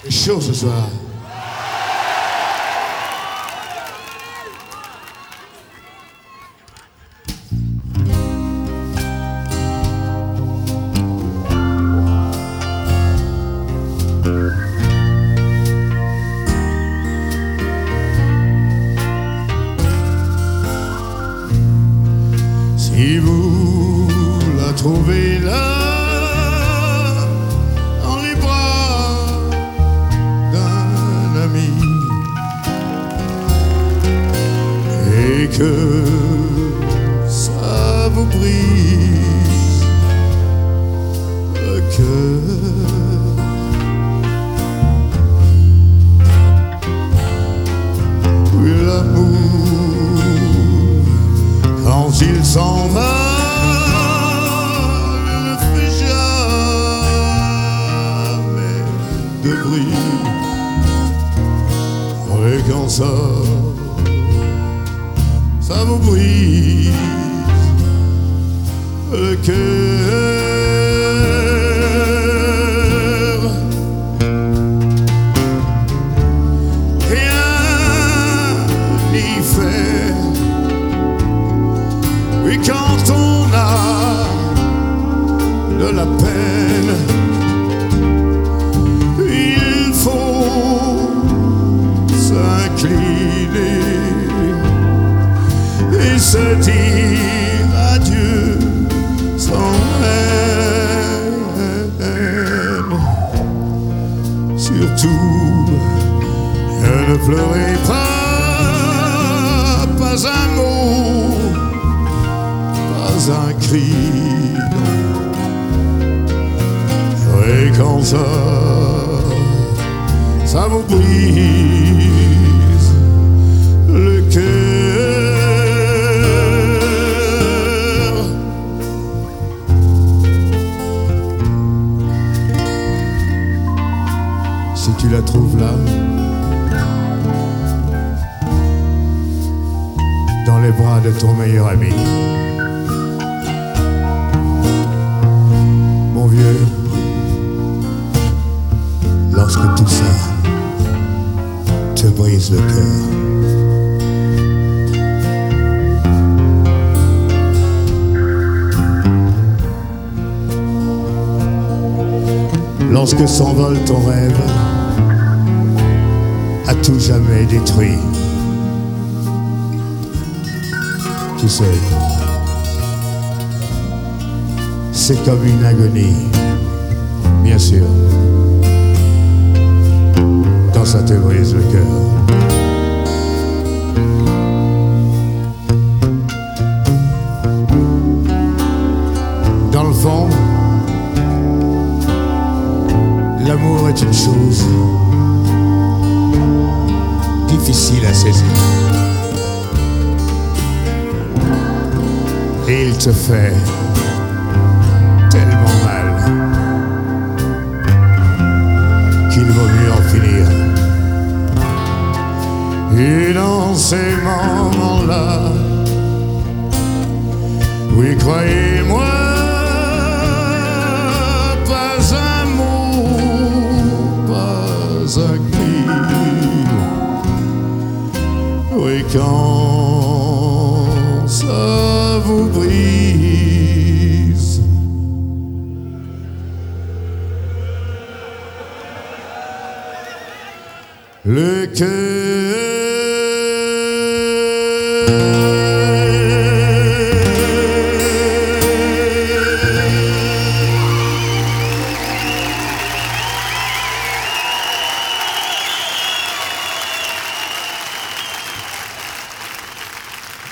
C'est chaud ce soir. Si vous la trouvez là, dans les bras d'un ami, et que ça vous brise le cœur, oui, l'amour, quand il s'en va, il ne fait jamais de bruit. Et quand ça vous brise le cœur. Rien n'y fait. Oui, quand on a de la peine, il faut s'incliner et se dire adieu sans haine. Surtout, ne pleurez pas un mot, pas un cri. Et quand ça vous brise le cœur. Si tu la trouves là, dans les bras de ton meilleur ami, mon vieux, lorsque tout ça te brise le cœur, lorsque s'envole ton rêve, à tout jamais détruit, tu sais, c'est comme une agonie, bien sûr, quand ça te brise le cœur. Dans le fond, l'amour est une chose difficile à saisir. Et il te fait tellement mal qu'il vaut mieux en finir. Et dans ces moments-là, oui, croyez-moi, pas un mot, pas un cri. Oui, quand ça vous brise le cœur.